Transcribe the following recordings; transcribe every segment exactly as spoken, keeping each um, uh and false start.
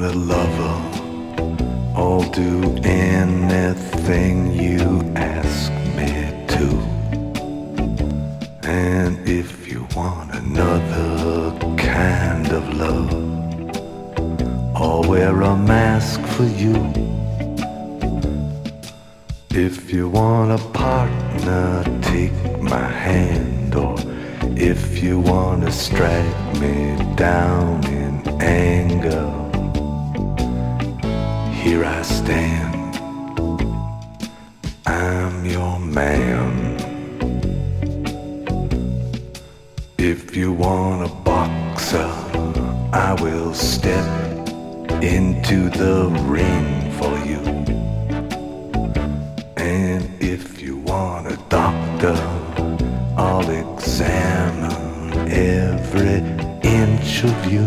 a lover, I'll do anything you ask me to. And if you want another kind of love, I'll wear a mask for you. If you want a partner, take my hand. Or if you want to strike me down in anger, here I stand, I'm your man. If you want a boxer, I will step into the ring for you. And if you want a doctor, I'll examine every inch of you.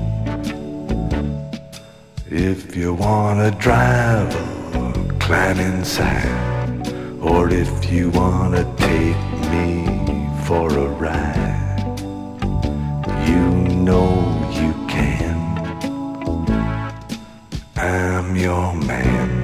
If you want a driver, climb inside. Or if you want to take me for a ride, you know you can. I'm your man.